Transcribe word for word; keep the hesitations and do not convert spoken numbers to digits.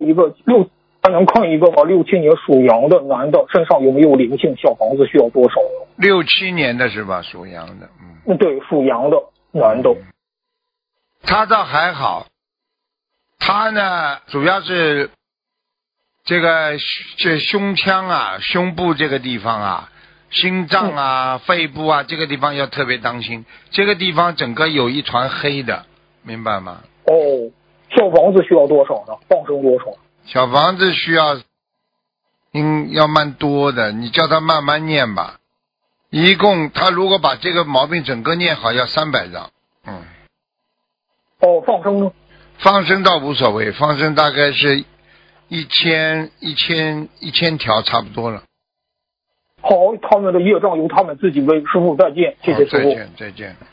一个六，能看一个六七年属羊的男的身上有没有灵性？小房子需要多少？ 六七年的是吧？属羊的，嗯， 对，属羊的男的。 嗯、他倒还好，他呢主要是这个这胸腔啊、胸部这个地方啊、心脏啊、嗯、肺部啊这个地方要特别当心，这个地方整个有一团黑的，明白吗？ 哦，小房子需要多少呢？放生多少？ 小房子需要，应要蛮多的，你叫他慢慢念吧。一共他如果把这个毛病整个念好，要三百张。嗯。 哦，放生呢？ 放生倒无所谓，放生大概是一千一千一千条差不多了。 好，他们的业障由他们自己为。师傅再见，谢谢师傅。 再见，再见。